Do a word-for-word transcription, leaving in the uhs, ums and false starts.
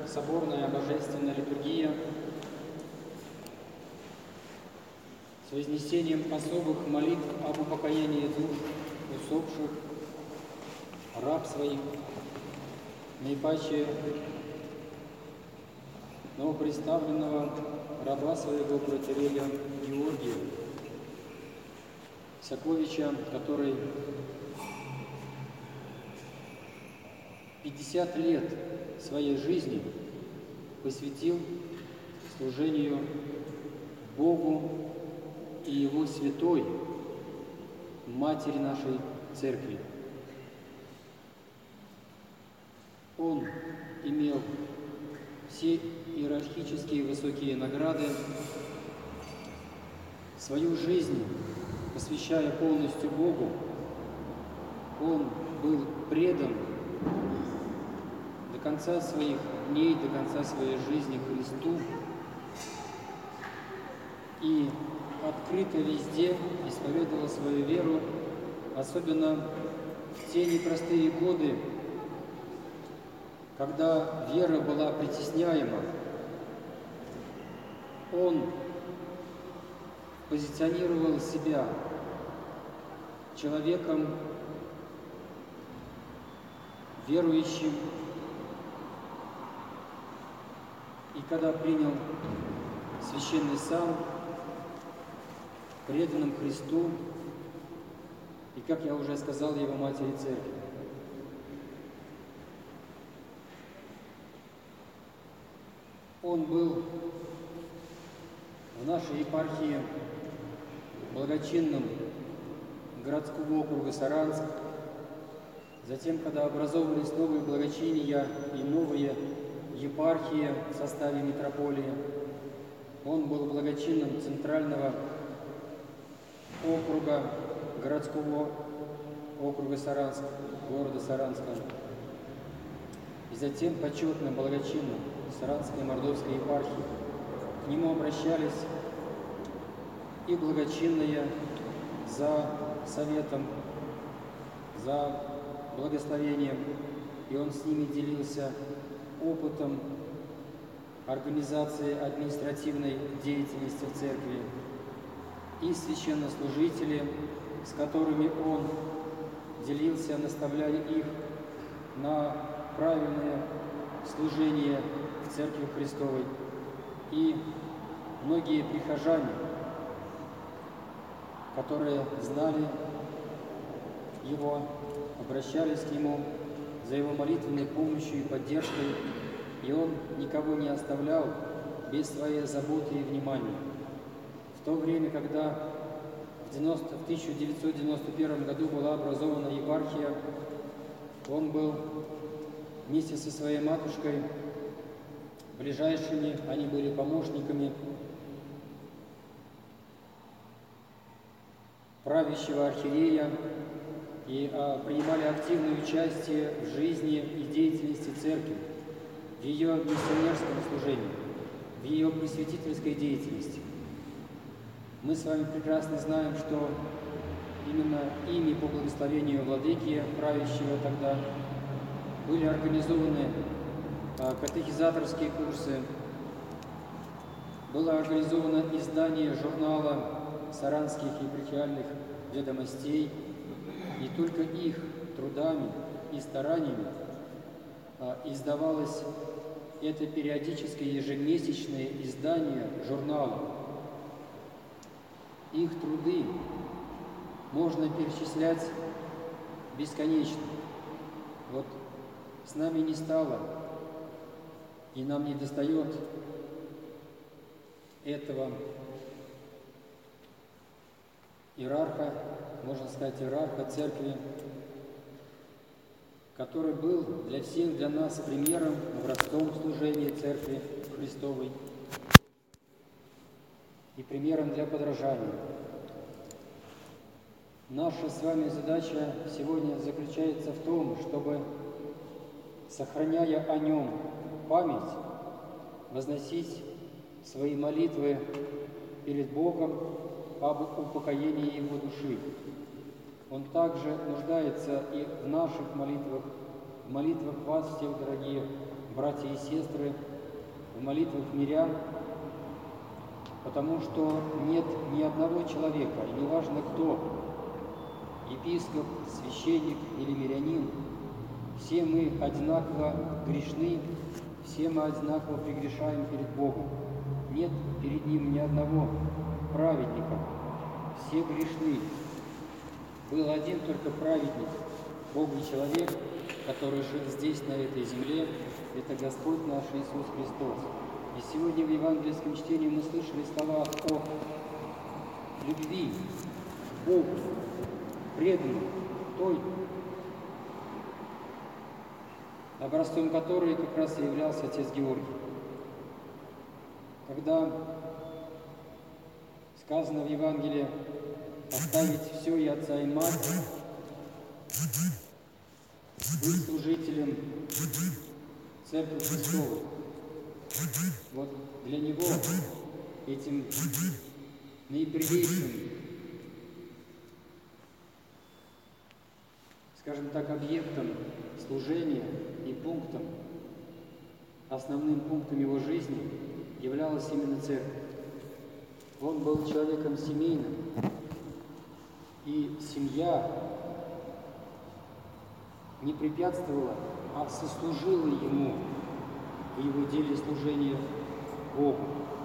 соборная божественная литургия с вознесением особых молитв об упокоении душ усопших, раб своих, наипаче новоприставленного раба своего протоиерея Георгия Саковича, который пятьдесят лет своей жизни посвятил служению Богу и Его святой Матери нашей Церкви. Он имел все иерархические высокие награды, свою жизнь посвящая полностью Богу. Он был предан до конца своих дней, до конца своей жизни Христу и открыто везде исповедовал свою веру, особенно в те непростые годы, когда вера была притесняема. Он позиционировал себя человеком верующим, и когда принял священный сан, преданным Христу и, как я уже сказал, Его Матери Церкви. Он был в нашей епархии благочинным городского округа Саранск. Затем, когда образовывались новые благочиния и новые епархии в составе митрополии, он был благочинным центрального округа, городского округа Саранск, города Саранска. И затем почетным благочинным Саранской Мордовской епархии. К нему обращались и благочинные за советом, за благословением, и он с ними делился опытом организации административной деятельности в церкви, и священнослужители, с которыми он делился, наставляя их на правильное служение в Церкви Христовой, и многие прихожане, которые знали его, обращались к нему за его молитвенной помощью и поддержкой, и он никого не оставлял без своей заботы и внимания. В то время, когда в тысяча девятьсот девяносто первом году была образована епархия, он был вместе со своей матушкой ближайшими, они были помощниками правящего архиерея и а, принимали активное участие в жизни и деятельности церкви, в ее миссионерском служении, в ее просветительской деятельности. Мы с вами прекрасно знаем, что именно ими, по благословению владыки, правящего тогда, были организованы а, катехизаторские курсы, было организовано издание журнала «Саранских епархиальных ведомостей», и только их трудами и стараниями а, издавалось это периодическое ежемесячное издание журнала. Их труды можно перечислять бесконечно. Вот с нами не стало, и нам не достает этого иерарха, можно сказать, иерарха церкви, который был для всех, для нас примером, образцом служения Церкви Христовой и примером для подражания. Наша с вами задача сегодня заключается в том, чтобы, сохраняя о нем память, возносить свои молитвы перед Богом об упокоении его души. Он также нуждается и в наших молитвах в молитвах вас всех, дорогие братья и сестры, в молитвах мирян, потому что нет ни одного человека, и неважно кто, епископ, священник или мирянин, все мы одинаково грешны, все мы одинаково прегрешаем перед Богом. Нет перед Ним ни одного праведника, все грешны. Был один только праведник, Бог и человек, который жил здесь, на этой земле, это Господь наш Иисус Христос. И сегодня в евангельском чтении мы слышали слова о любви к Богу, преданной, той, образцом которой как раз и являлся отец Георгий. Когда сказано в Евангелии оставить все и отца, и мать, быть служителем Церкви Христовой. Вот для него этим наипревейшим, скажем так, объектом служения и пунктом, основным пунктом его жизни являлась именно церковь. Он был человеком семейным, и семья не препятствовала, а сослужила ему в его деле служения Богу.